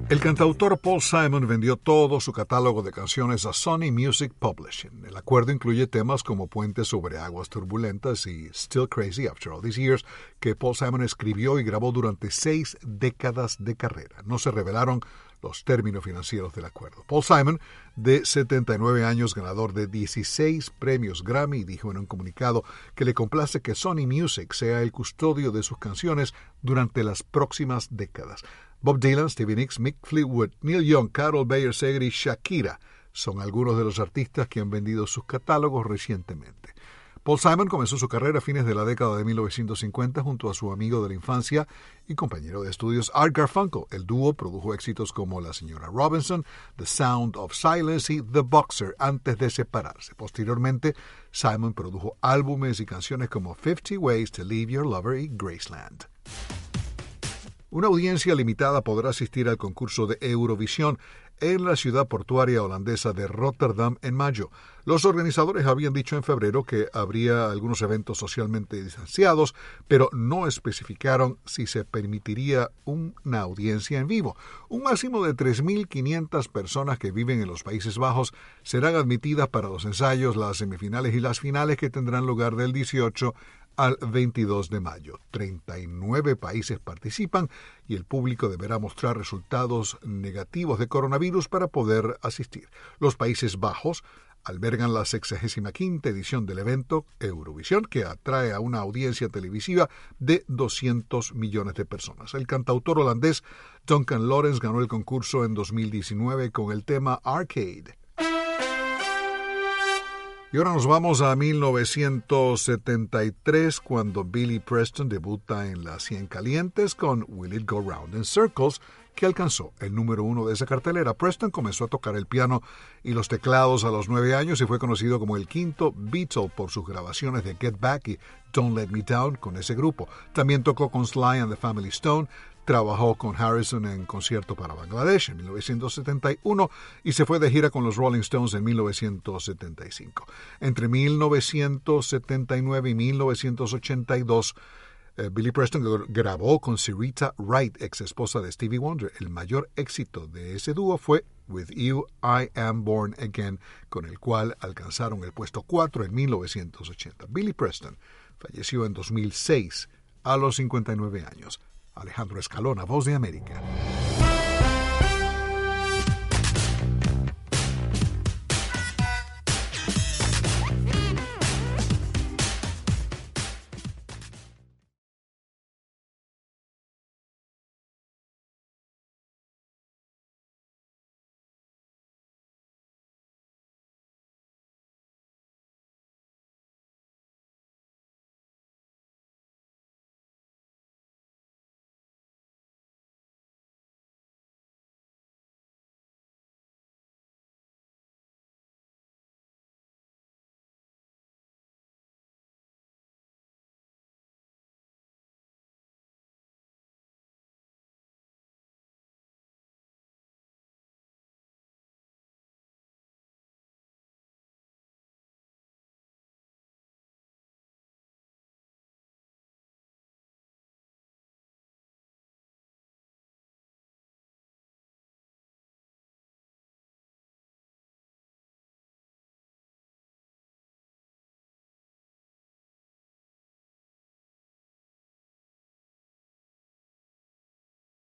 El cantautor Paul Simon vendió todo su catálogo de canciones a Sony Music Publishing. El acuerdo incluye temas como Puentes sobre aguas turbulentas y Still Crazy After All These Years, que Paul Simon escribió y grabó durante 6 décadas de carrera. No se revelaron los términos financieros del acuerdo. Paul Simon, de 79 años, ganador de 16 premios Grammy, dijo en un comunicado que le complace que Sony Music sea el custodio de sus canciones durante las próximas décadas. Bob Dylan, Stevie Nicks, Mick Fleetwood, Neil Young, Carol Bayer Sager y Shakira son algunos de los artistas que han vendido sus catálogos recientemente. Paul Simon comenzó su carrera a fines de la década de 1950 junto a su amigo de la infancia y compañero de estudios Art Garfunkel. El dúo produjo éxitos como La Señora Robinson, The Sound of Silence y The Boxer antes de separarse. Posteriormente, Simon produjo álbumes y canciones como 50 Ways to Leave Your Lover y Graceland. Una audiencia limitada podrá asistir al concurso de Eurovisión en la ciudad portuaria holandesa de Rotterdam en mayo. Los organizadores habían dicho en febrero que habría algunos eventos socialmente distanciados, pero no especificaron si se permitiría una audiencia en vivo. Un máximo de 3.500 personas que viven en los Países Bajos serán admitidas para los ensayos, las semifinales y las finales que tendrán lugar del 18 al 22 de mayo. 39 países participan y el público deberá mostrar resultados negativos de coronavirus para poder asistir. Los Países Bajos albergan la 65ª edición del evento Eurovisión, que atrae a una audiencia televisiva de 200 millones de personas. El cantautor holandés Duncan Lawrence ganó el concurso en 2019 con el tema Arcade. Y ahora nos vamos a 1973, cuando Billy Preston debuta en las 100 calientes con Will It Go Round in Circles, que alcanzó el número 1 de esa cartelera. Preston comenzó a tocar el piano y los teclados a los 9 años y fue conocido como el quinto Beatle por sus grabaciones de Get Back y Don't Let Me Down con ese grupo. También tocó con Sly and the Family Stone, trabajó con Harrison en concierto para Bangladesh en 1971 y se fue de gira con los Rolling Stones en 1975. Entre 1979 y 1982, Billy Preston grabó con Syreeta Wright, ex esposa de Stevie Wonder. El mayor éxito de ese dúo fue With You I Am Born Again, con el cual alcanzaron el puesto 4 en 1980. Billy Preston falleció en 2006 a los 59 años. Alejandro Escalona, Voz de América.